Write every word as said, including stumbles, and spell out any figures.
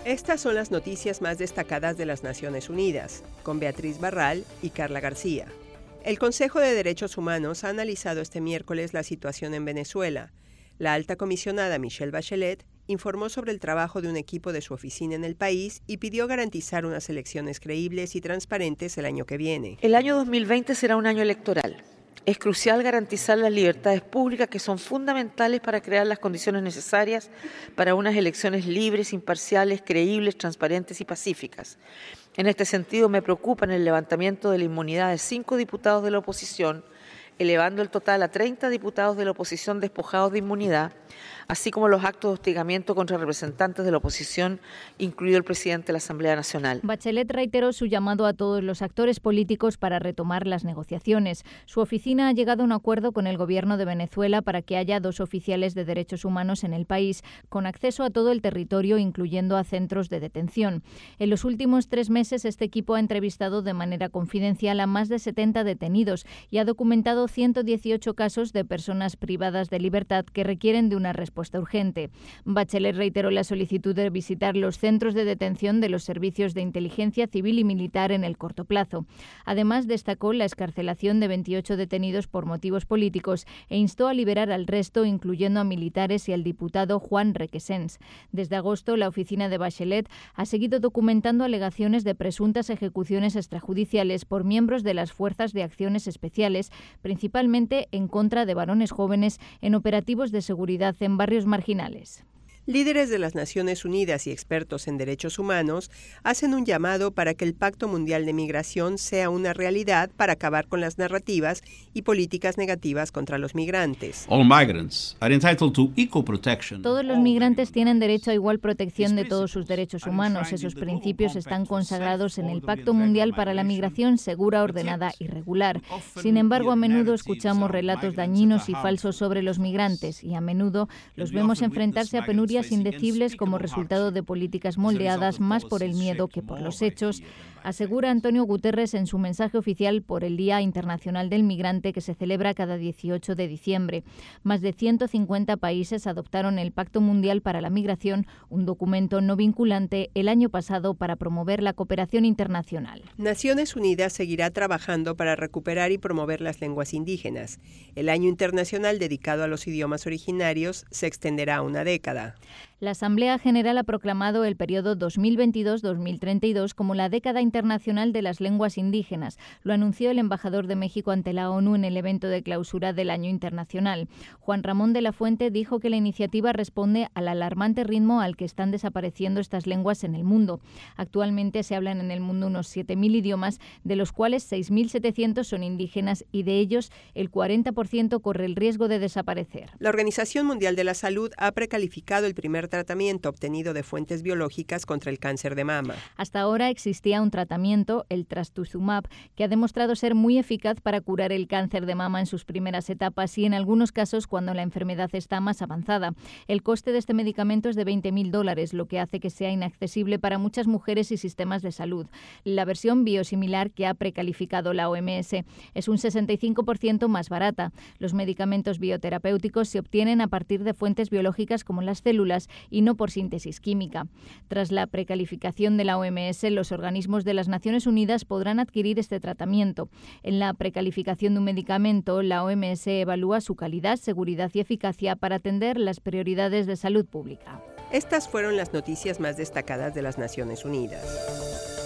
Estas son las noticias más destacadas de las Naciones Unidas, con Beatriz Barral y Carla García. El Consejo de Derechos Humanos ha analizado este miércoles la situación en Venezuela. La alta comisionada Michelle Bachelet informó sobre el trabajo de un equipo de su oficina en el país y pidió garantizar unas elecciones creíbles y transparentes el año que viene. El año dos mil veinte será un año electoral. Es crucial garantizar las libertades públicas que son fundamentales para crear las condiciones necesarias para unas elecciones libres, imparciales, creíbles, transparentes y pacíficas. En este sentido, me preocupa el levantamiento de la inmunidad de cinco diputados de la oposición, elevando el total a treinta diputados de la oposición despojados de inmunidad, así como los actos de hostigamiento contra representantes de la oposición, incluido el presidente de la Asamblea Nacional. Bachelet reiteró su llamado a todos los actores políticos para retomar las negociaciones. Su oficina ha llegado a un acuerdo con el gobierno de Venezuela para que haya dos oficiales de derechos humanos en el país, con acceso a todo el territorio, incluyendo a centros de detención. En los últimos tres meses, este equipo ha entrevistado de manera confidencial a más de setenta detenidos y ha documentado ciento dieciocho casos de personas privadas de libertad que requieren de una respuesta urgente. Bachelet reiteró la solicitud de visitar los centros de detención de los servicios de inteligencia civil y militar en el corto plazo. Además, destacó la excarcelación de veintiocho detenidos por motivos políticos e instó a liberar al resto, incluyendo a militares y al diputado Juan Requesens. Desde agosto, la oficina de Bachelet ha seguido documentando alegaciones de presuntas ejecuciones extrajudiciales por miembros de las Fuerzas de Acciones Especiales, principalmente en contra de varones jóvenes en operativos de seguridad en barrios marginales. Líderes de las Naciones Unidas y expertos en derechos humanos hacen un llamado para que el Pacto Mundial de Migración sea una realidad para acabar con las narrativas y políticas negativas contra los migrantes. All migrants are entitled to equal protection. Todos los migrantes tienen derecho a igual protección de todos sus derechos humanos. Esos principios están consagrados en el Pacto Mundial para la Migración Segura, Ordenada y Regular. Sin embargo, a menudo escuchamos relatos dañinos y falsos sobre los migrantes y a menudo los vemos enfrentarse a penurias indecibles como resultado de políticas moldeadas más por el miedo que por los hechos, asegura Antonio Guterres en su mensaje oficial por el Día Internacional del Migrante que se celebra cada dieciocho de diciembre. Más de ciento cincuenta países adoptaron el Pacto Mundial para la Migración, un documento no vinculante, el año pasado para promover la cooperación internacional. Naciones Unidas seguirá trabajando para recuperar y promover las lenguas indígenas. El Año Internacional dedicado a los idiomas originarios se extenderá a una década. La Asamblea General ha proclamado el periodo dos mil veintidós a dos mil treinta y dos como la década internacional de las lenguas indígenas. Lo anunció el embajador de México ante la ONU en el evento de clausura del Año Internacional. Juan Ramón de la Fuente dijo que la iniciativa responde al alarmante ritmo al que están desapareciendo estas lenguas en el mundo. Actualmente se hablan en el mundo unos siete mil idiomas, de los cuales seis mil setecientos son indígenas y de ellos el cuarenta por ciento corre el riesgo de desaparecer. La Organización Mundial de la Salud ha precalificado el primer tratamiento obtenido de fuentes biológicas contra el cáncer de mama. Hasta ahora existía un tratamiento, el trastuzumab, que ha demostrado ser muy eficaz para curar el cáncer de mama en sus primeras etapas y en algunos casos cuando la enfermedad está más avanzada. El coste de este medicamento es de veinte mil dólares, lo que hace que sea inaccesible para muchas mujeres y sistemas de salud. La versión biosimilar que ha precalificado la O M S es un sesenta y cinco por ciento más barata. Los medicamentos bioterapéuticos se obtienen a partir de fuentes biológicas como las células y no por síntesis química. Tras la precalificación de la O M S, los organismos de las Naciones Unidas podrán adquirir este tratamiento. En la precalificación de un medicamento, la O M S evalúa su calidad, seguridad y eficacia para atender las prioridades de salud pública. Estas fueron las noticias más destacadas de las Naciones Unidas.